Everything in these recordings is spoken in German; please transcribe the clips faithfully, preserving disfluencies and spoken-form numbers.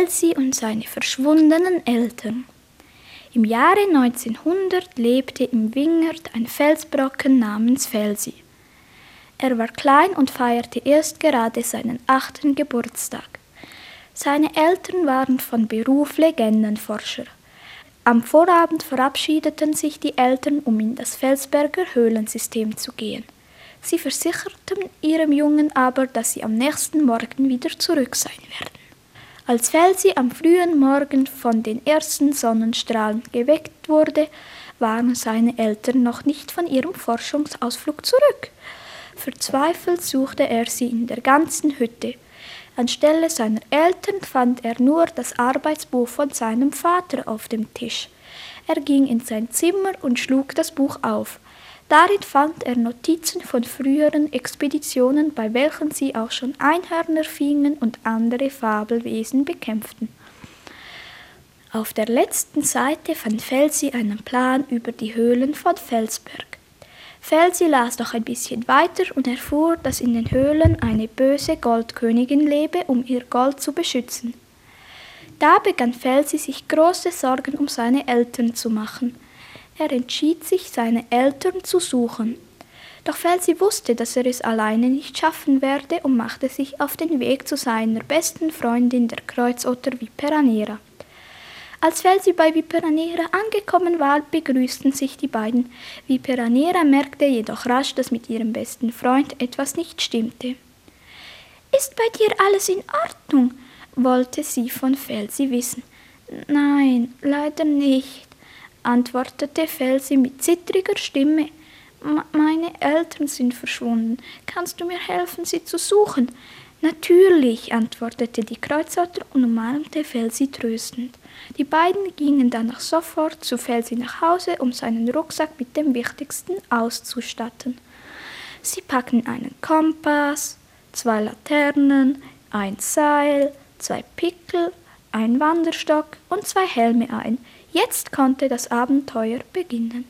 Felsi und seine verschwundenen Eltern. Im Jahre neunzehnhundert lebte im Wingert ein Felsbrocken namens Felsi. Er war klein und feierte erst gerade seinen achten Geburtstag. Seine Eltern waren von Beruf Legendenforscher. Am Vorabend verabschiedeten sich die Eltern, um in das Felsberger Höhlensystem zu gehen. Sie versicherten ihrem Jungen aber, dass sie am nächsten Morgen wieder zurück sein werden. Als Felsi am frühen Morgen von den ersten Sonnenstrahlen geweckt wurde, waren seine Eltern noch nicht von ihrem Forschungsausflug zurück. Verzweifelt suchte er sie in der ganzen Hütte. Anstelle seiner Eltern fand er nur das Arbeitsbuch von seinem Vater auf dem Tisch. Er ging in sein Zimmer und schlug das Buch auf. Darin fand er Notizen von früheren Expeditionen, bei welchen sie auch schon Einhörner fingen und andere Fabelwesen bekämpften. Auf der letzten Seite fand Felsi einen Plan über die Höhlen von Felsberg. Felsi las noch ein bisschen weiter und erfuhr, dass in den Höhlen eine böse Goldkönigin lebe, um ihr Gold zu beschützen. Da begann Felsi sich große Sorgen um seine Eltern zu machen. Er entschied sich, seine Eltern zu suchen. Doch Felsi wusste, dass er es alleine nicht schaffen werde und machte sich auf den Weg zu seiner besten Freundin, der Kreuzotter Viperanera. Als Felsi bei Viperanera angekommen war, begrüßten sich die beiden. Viperanera merkte jedoch rasch, dass mit ihrem besten Freund etwas nicht stimmte. »Ist bei dir alles in Ordnung?« wollte sie von Felsi wissen. »Nein, leider nicht«, antwortete Felsi mit zittriger Stimme. »Meine Eltern sind verschwunden. Kannst du mir helfen, sie zu suchen?« »Natürlich«, antwortete die Kreuzotter und umarmte Felsi tröstend. Die beiden gingen danach sofort zu Felsi nach Hause, um seinen Rucksack mit dem Wichtigsten auszustatten. Sie packten einen Kompass, zwei Laternen, ein Seil, zwei Pickel, einen Wanderstock und zwei Helme ein. Jetzt konnte das Abenteuer beginnen.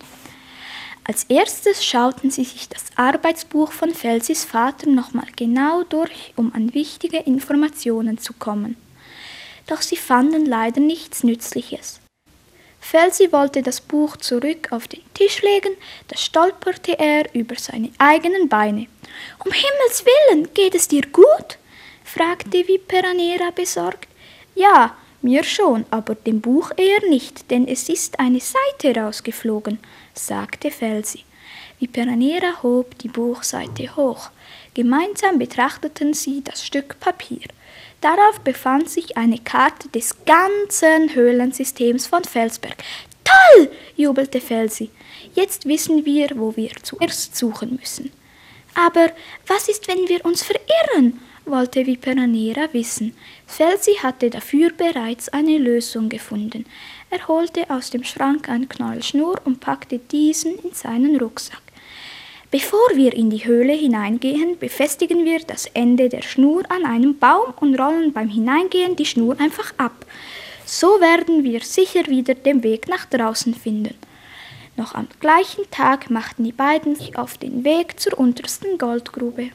Als erstes schauten sie sich das Arbeitsbuch von Felsis Vater nochmal genau durch, um an wichtige Informationen zu kommen. Doch sie fanden leider nichts Nützliches. Felsi wollte das Buch zurück auf den Tisch legen, da stolperte er über seine eigenen Beine. »Um Himmels Willen, geht es dir gut?« fragte Viperanera besorgt. »Ja, mir schon, aber dem Buch eher nicht, denn es ist eine Seite rausgeflogen«, sagte Felsi. Viperanera hob die Buchseite hoch. Gemeinsam betrachteten sie das Stück Papier. Darauf befand sich eine Karte des ganzen Höhlensystems von Felsberg. »Toll!« jubelte Felsi. »Jetzt wissen wir, wo wir zuerst suchen müssen.« »Aber was ist, wenn wir uns verirren?« wollte Viperanera wissen. Felsi hatte dafür bereits eine Lösung gefunden. Er holte aus dem Schrank ein Knäuel Schnur und packte diesen in seinen Rucksack. »Bevor wir in die Höhle hineingehen, befestigen wir das Ende der Schnur an einem Baum und rollen beim Hineingehen die Schnur einfach ab. So werden wir sicher wieder den Weg nach draußen finden.« Noch am gleichen Tag machten die beiden sich auf den Weg zur untersten Goldgrube.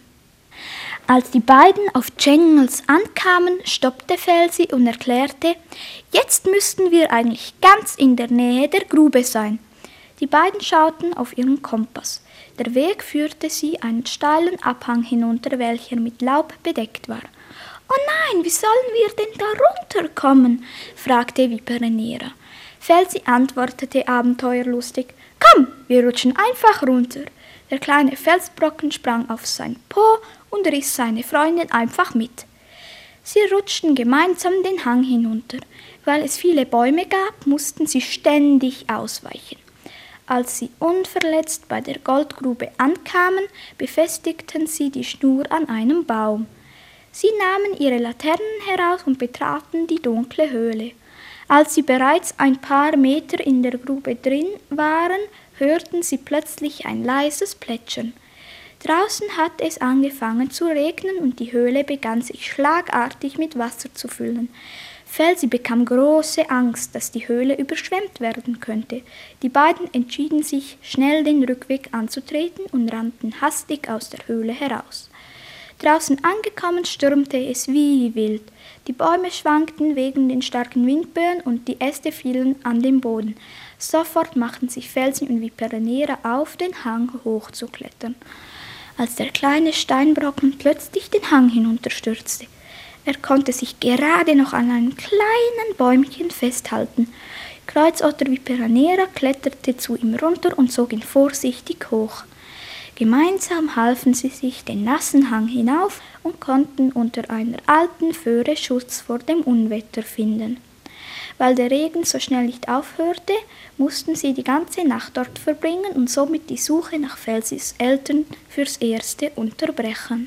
Als die beiden auf Tschengels ankamen, stoppte Felsi und erklärte, »Jetzt müssten wir eigentlich ganz in der Nähe der Grube sein.« Die beiden schauten auf ihren Kompass. Der Weg führte sie einen steilen Abhang hinunter, welcher mit Laub bedeckt war. »Oh nein, wie sollen wir denn da runterkommen?« fragte Viperanera. Felsi antwortete abenteuerlustig, »Komm, wir rutschen einfach runter.« Der kleine Felsbrocken sprang auf sein Po und riss seine Freundin einfach mit. Sie rutschten gemeinsam den Hang hinunter. Weil es viele Bäume gab, mussten sie ständig ausweichen. Als sie unverletzt bei der Goldgrube ankamen, befestigten sie die Schnur an einem Baum. Sie nahmen ihre Laternen heraus und betraten die dunkle Höhle. Als sie bereits ein paar Meter in der Grube drin waren, hörten sie plötzlich ein leises Plätschern. Draußen hatte es angefangen zu regnen und die Höhle begann sich schlagartig mit Wasser zu füllen. Felsi bekam große Angst, dass die Höhle überschwemmt werden könnte. Die beiden entschieden sich, schnell den Rückweg anzutreten und rannten hastig aus der Höhle heraus. Draußen angekommen stürmte es wie wild. Die Bäume schwankten wegen den starken Windböen und die Äste fielen an den Boden. Sofort machten sich Felsi und Viperanera auf, den Hang hochzuklettern. Als der kleine Steinbrocken plötzlich den Hang hinunterstürzte. Er konnte sich gerade noch an einem kleinen Bäumchen festhalten. Kreuzotter Viperanera kletterte zu ihm runter und zog ihn vorsichtig hoch. Gemeinsam halfen sie sich den nassen Hang hinauf und konnten unter einer alten Föhre Schutz vor dem Unwetter finden. Weil der Regen so schnell nicht aufhörte, mussten sie die ganze Nacht dort verbringen und somit die Suche nach Felsis Eltern fürs Erste unterbrechen.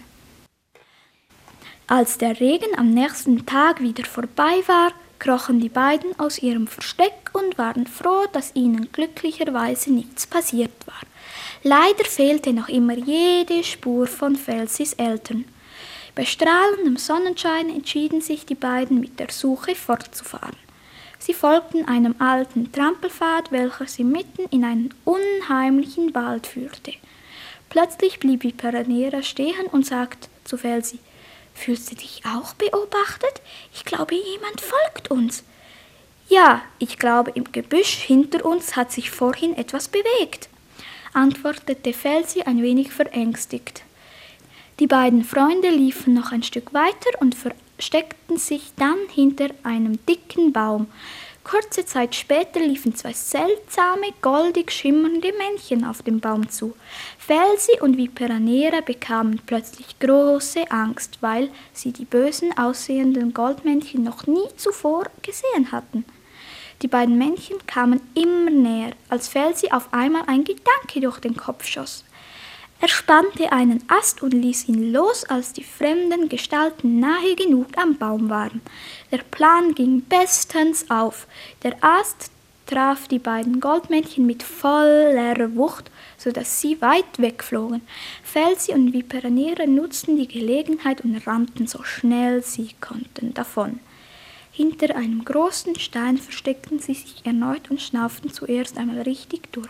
Als der Regen am nächsten Tag wieder vorbei war, krochen die beiden aus ihrem Versteck und waren froh, dass ihnen glücklicherweise nichts passiert war. Leider fehlte noch immer jede Spur von Felsis Eltern. Bei strahlendem Sonnenschein entschieden sich die beiden, mit der Suche fortzufahren. Sie folgten einem alten Trampelpfad, welcher sie mitten in einen unheimlichen Wald führte. Plötzlich blieb Viperanera stehen und sagte zu Felsi: »Fühlst du dich auch beobachtet? Ich glaube, jemand folgt uns.« »Ja, ich glaube, im Gebüsch hinter uns hat sich vorhin etwas bewegt«, antwortete Felsi ein wenig verängstigt. Die beiden Freunde liefen noch ein Stück weiter und versteckten sich dann hinter einem dicken Baum. Kurze Zeit später liefen zwei seltsame, goldig schimmernde Männchen auf den Baum zu. Felsi und Viperanera bekamen plötzlich große Angst, weil sie die bösen aussehenden Goldmännchen noch nie zuvor gesehen hatten. Die beiden Männchen kamen immer näher, als Felsi auf einmal ein Gedanke durch den Kopf schoss. Er spannte einen Ast und ließ ihn los, als die fremden Gestalten nahe genug am Baum waren. Der Plan ging bestens auf. Der Ast traf die beiden Goldmännchen mit voller Wucht, sodass sie weit wegflogen. Felsi und Viperanera nutzten die Gelegenheit und rannten so schnell sie konnten davon. Hinter einem großen Stein versteckten sie sich erneut und schnauften zuerst einmal richtig durch.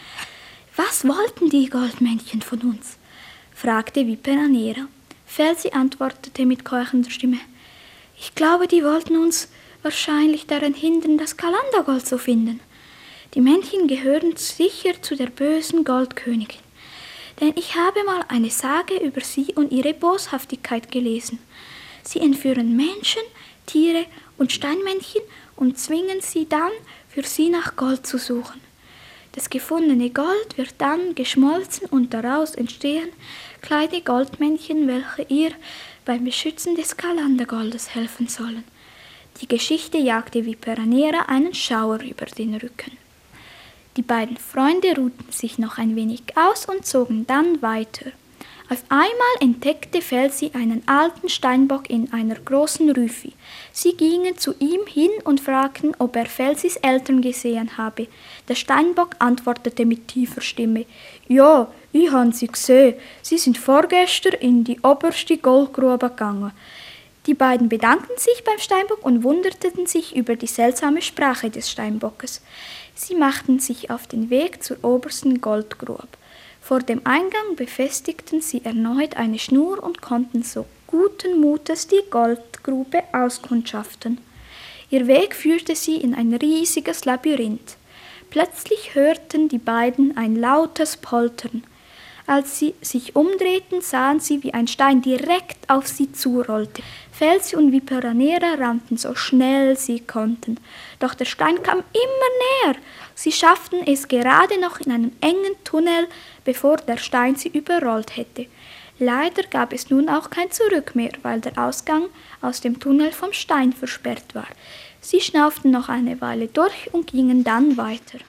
»Was wollten die Goldmännchen von uns?« fragte Viperanera. Felsi antwortete mit keuchender Stimme: »Ich glaube, die wollten uns wahrscheinlich daran hindern, das Kalandagold zu finden. Die Männchen gehören sicher zu der bösen Goldkönigin. Denn ich habe mal eine Sage über sie und ihre Boshaftigkeit gelesen. Sie entführen Menschen, Tiere und Steinmännchen und zwingen sie dann, für sie nach Gold zu suchen. Das gefundene Gold wird dann geschmolzen und daraus entstehen kleine Goldmännchen, welche ihr beim Beschützen des Kalandagoldes helfen sollen.« Die Geschichte jagte Viperanera einen Schauer über den Rücken. Die beiden Freunde ruhten sich noch ein wenig aus und zogen dann weiter. Auf einmal entdeckte Felsi einen alten Steinbock in einer großen Rüfi. Sie gingen zu ihm hin und fragten, ob er Felsis Eltern gesehen habe. Der Steinbock antwortete mit tiefer Stimme: »Ja, ich habe sie gesehen. Sie sind vorgestern in die oberste Goldgrube gegangen.« Die beiden bedankten sich beim Steinbock und wunderten sich über die seltsame Sprache des Steinbockes. Sie machten sich auf den Weg zur obersten Goldgrube. Vor dem Eingang befestigten sie erneut eine Schnur und konnten so guten Mutes die Goldgrube auskundschaften. Ihr Weg führte sie in ein riesiges Labyrinth. Plötzlich hörten die beiden ein lautes Poltern. Als sie sich umdrehten, sahen sie, wie ein Stein direkt auf sie zurollte. Felsi und Viperanera rannten so schnell sie konnten. Doch der Stein kam immer näher. Sie schafften es gerade noch in einen engen Tunnel, bevor der Stein sie überrollt hätte. Leider gab es nun auch kein Zurück mehr, weil der Ausgang aus dem Tunnel vom Stein versperrt war. Sie schnauften noch eine Weile durch und gingen dann weiter.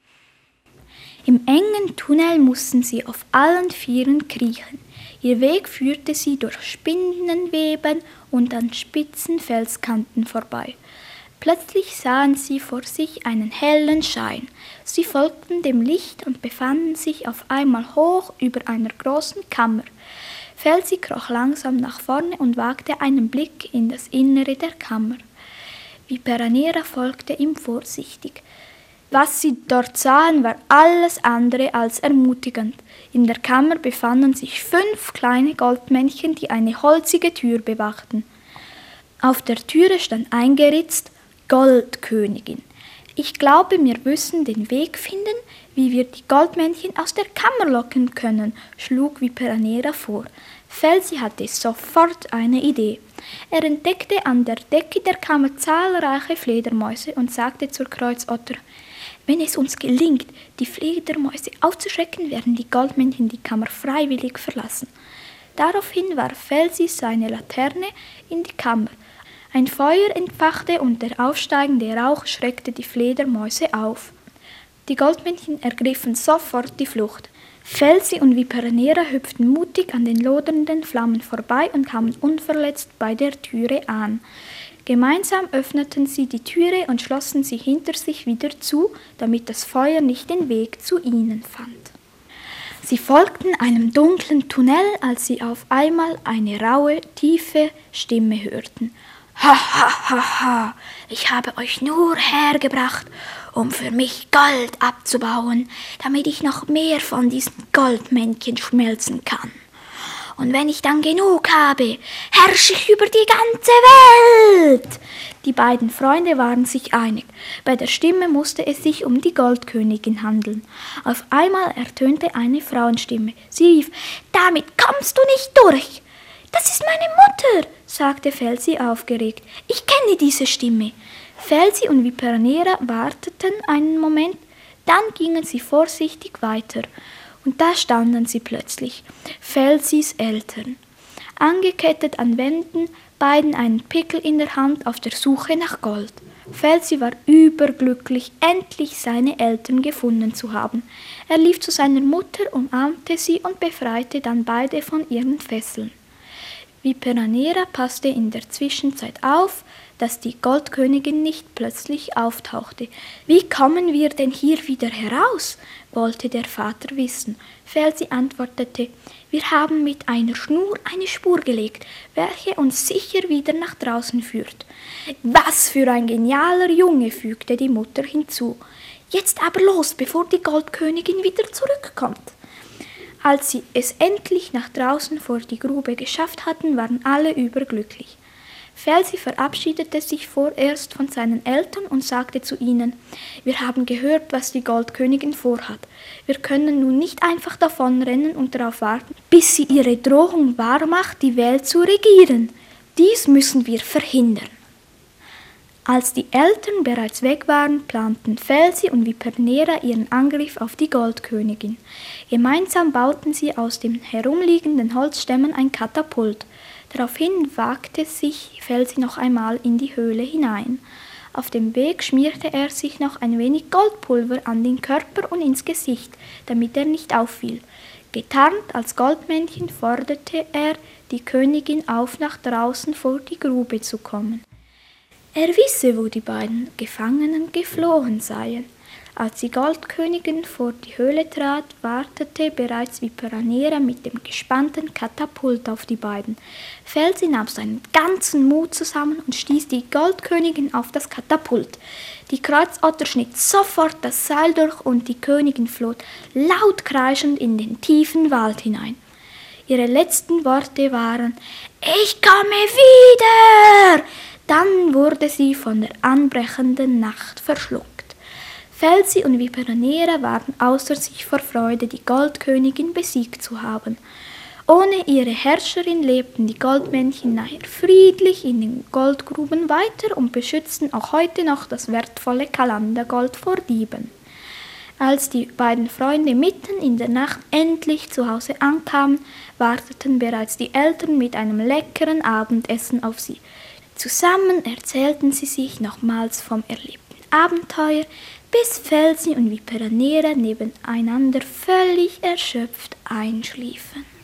Im engen Tunnel mussten sie auf allen Vieren kriechen. Ihr Weg führte sie durch Spinnenweben und an spitzen Felskanten vorbei. Plötzlich sahen sie vor sich einen hellen Schein. Sie folgten dem Licht und befanden sich auf einmal hoch über einer großen Kammer. Felsi kroch langsam nach vorne und wagte einen Blick in das Innere der Kammer. Viperanera folgte ihm vorsichtig. Was sie dort sahen, war alles andere als ermutigend. In der Kammer befanden sich fünf kleine Goldmännchen, die eine holzige Tür bewachten. Auf der Türe stand eingeritzt Goldkönigin. Ich glaube, wir müssen den Weg finden, wie wir die Goldmännchen aus der Kammer locken können, schlug Viperanera vor. Felsi hatte sofort eine Idee. Er entdeckte an der Decke der Kammer zahlreiche Fledermäuse und sagte zur Kreuzotter: Wenn es uns gelingt, die Fledermäuse aufzuschrecken, werden die Goldmännchen die Kammer freiwillig verlassen. Daraufhin warf Felsi seine Laterne in die Kammer. Ein Feuer entfachte und der aufsteigende Rauch schreckte die Fledermäuse auf. Die Goldmännchen ergriffen sofort die Flucht. Felsi und Viperanera hüpften mutig an den lodernden Flammen vorbei und kamen unverletzt bei der Türe an. Gemeinsam öffneten sie die Türe und schlossen sie hinter sich wieder zu, damit das Feuer nicht den Weg zu ihnen fand. Sie folgten einem dunklen Tunnel, als sie auf einmal eine raue, tiefe Stimme hörten. Ha, ha, ha, ha, ich habe euch nur hergebracht, um für mich Gold abzubauen, damit ich noch mehr von diesen Goldmännchen schmelzen kann. Und wenn ich dann genug habe, herrsche ich über die ganze Welt. Die beiden Freunde waren sich einig. Bei der Stimme musste es sich um die Goldkönigin handeln. Auf einmal ertönte eine Frauenstimme. Sie rief: Damit kommst du nicht durch. Das ist meine Mutter, sagte Felsi aufgeregt. Ich kenne diese Stimme. Felsi und Viperanera warteten einen Moment, dann gingen sie vorsichtig weiter. Und da standen sie plötzlich, Felsis Eltern. Angekettet an Wänden, beiden einen Pickel in der Hand, auf der Suche nach Gold. Felsi war überglücklich, endlich seine Eltern gefunden zu haben. Er lief zu seiner Mutter, umarmte sie und befreite dann beide von ihren Fesseln. Viperanera passte in der Zwischenzeit auf, dass die Goldkönigin nicht plötzlich auftauchte. »Wie kommen wir denn hier wieder heraus?« wollte der Vater wissen. Felsi antwortete: »Wir haben mit einer Schnur eine Spur gelegt, welche uns sicher wieder nach draußen führt.« »Was für ein genialer Junge«, fügte die Mutter hinzu. »Jetzt aber los, bevor die Goldkönigin wieder zurückkommt.« Als sie es endlich nach draußen vor die Grube geschafft hatten, waren alle überglücklich. Felsi verabschiedete sich vorerst von seinen Eltern und sagte zu ihnen: »Wir haben gehört, was die Goldkönigin vorhat. Wir können nun nicht einfach davonrennen und darauf warten, bis sie ihre Drohung wahrmacht, die Welt zu regieren. Dies müssen wir verhindern.« Als die Eltern bereits weg waren, planten Felsi und Viperanera ihren Angriff auf die Goldkönigin. Gemeinsam bauten sie aus den herumliegenden Holzstämmen ein Katapult. Daraufhin wagte sich Felsi noch einmal in die Höhle hinein. Auf dem Weg schmierte er sich noch ein wenig Goldpulver an den Körper und ins Gesicht, damit er nicht auffiel. Getarnt als Goldmännchen forderte er die Königin auf, nach draußen vor die Grube zu kommen. Er wisse, wo die beiden Gefangenen geflohen seien. Als die Goldkönigin vor die Höhle trat, wartete bereits Viperanera mit dem gespannten Katapult auf die beiden. Felsi nahm seinen ganzen Mut zusammen und stieß die Goldkönigin auf das Katapult. Die Kreuzotter schnitt sofort das Seil durch und die Königin floh laut kreischend in den tiefen Wald hinein. Ihre letzten Worte waren: »Ich komme wieder!« Dann wurde sie von der anbrechenden Nacht verschluckt. Felsi und Viperanera waren außer sich vor Freude, die Goldkönigin besiegt zu haben. Ohne ihre Herrscherin lebten die Goldmännchen nachher friedlich in den Goldgruben weiter und beschützten auch heute noch das wertvolle Kalandergold vor Dieben. Als die beiden Freunde mitten in der Nacht endlich zu Hause ankamen, warteten bereits die Eltern mit einem leckeren Abendessen auf sie. Zusammen erzählten sie sich nochmals vom erlebten Abenteuer, bis Felsi und Viperanera nebeneinander völlig erschöpft einschliefen.